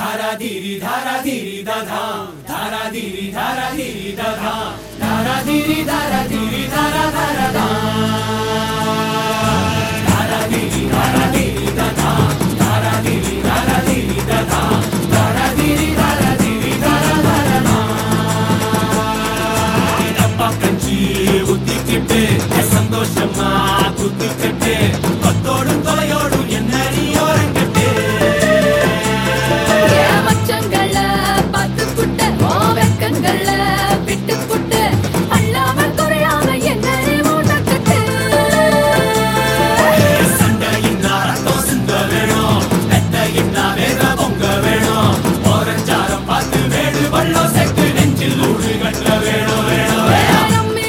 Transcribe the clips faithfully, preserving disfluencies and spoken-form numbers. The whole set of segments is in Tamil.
धारा धीरी धारा धीरी दधा धारा धीरी धारा धीरी दधा धारा धीरी धारा धीरी धारा धारा धा धारा धीरी धारा धीरी दधा धारा धीरी धारा धीरी दधा धारा धीरी धारा धीरी धारा धारा धा डब्बा कंची ஊத்திக்கிட்டு சந்தோஷமா குத்திக்கிட்டு கொத்தோடும் தொலையோடும் என்ன நீ ஓரங்கட்டு மச்சங்கள பார்த்து புட்ட ஓ வெக்கங்கள விட்டு புட்டு அல்லாம குறையாம என்ன நீ மூட்டக்கட்டு சண்டையின்னா ரத்தம் சிந்த வேணும் வெட்டையின்னா வேற பொங்க வேணும் ஓரஞ்சாரம் பார்த்து வேடு வள்ளம் செட்டு நெஞ்சில் ஊடு கட்ட வேணும் வேணும் வேணும்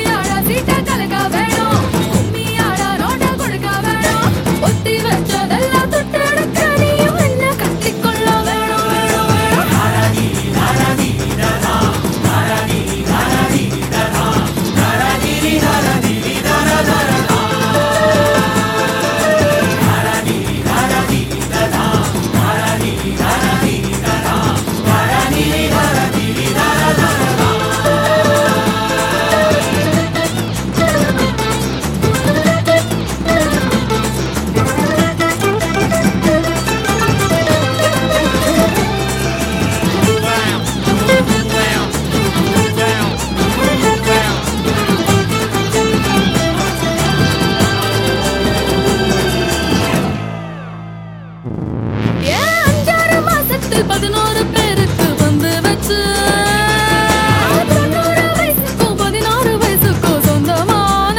பதினோரு பேருக்கு வந்து வச்சு தொண்ணூறு வயசுக்கும் பதினாறு வயசுக்கும் சொந்தமான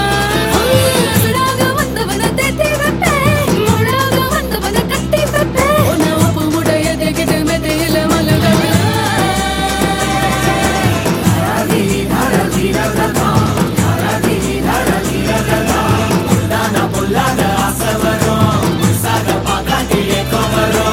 வந்தவன தேத்தி வைப்பேன் முழாக வந்தவன கட்டி வைப்பேன் உப்பு முடைய தேக்கிட்டு மெத்தையில மலக பொல்லாத ஆசை வரும் சாக பார்க்காட்டி ஏக்கம் வரும்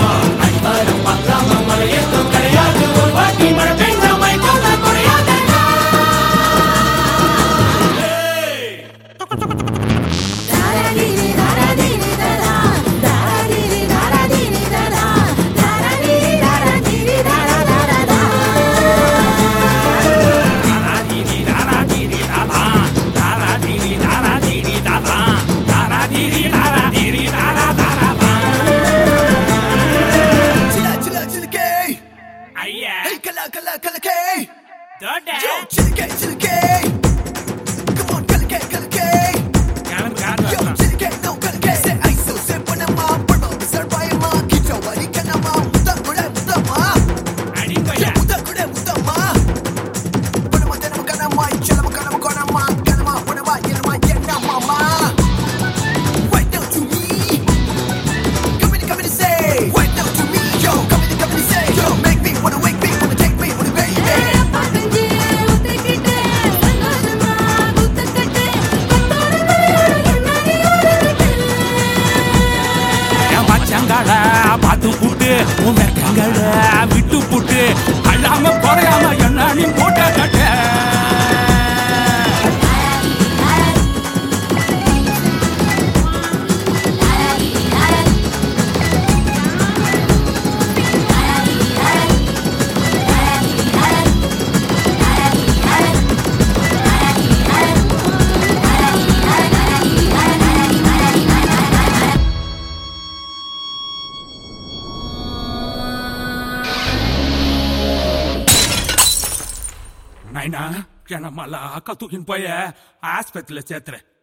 Hey, kala kala kala K. Don't Yo, chili K, chili K. Come on, kala K, kala K. Yo, chili K, no kala K. Say I so say panama, pano sarvaya ma, kicha wali kanama, muda kuda muda ma. Yo, muda kuda muda ma. Panama tanama kanama, chalama kanama kanama, kanama panama yanama yanama ma. Right now to me. Come in, come in and say. Right now to me, yo. Come in, come in and say. Yo, make me wanna wake me, wanna take me, wanna baby. பாத்து புட்டு உன் வெக்கங்கள விட்டு புட்டு அல்லாம குறையாம என்ன நீ போட்ட கட்ட நைனா என்ன மல்லா கத்துக்கின் போய ஆஸ்பத்திரியில சேர்த்துறேன்.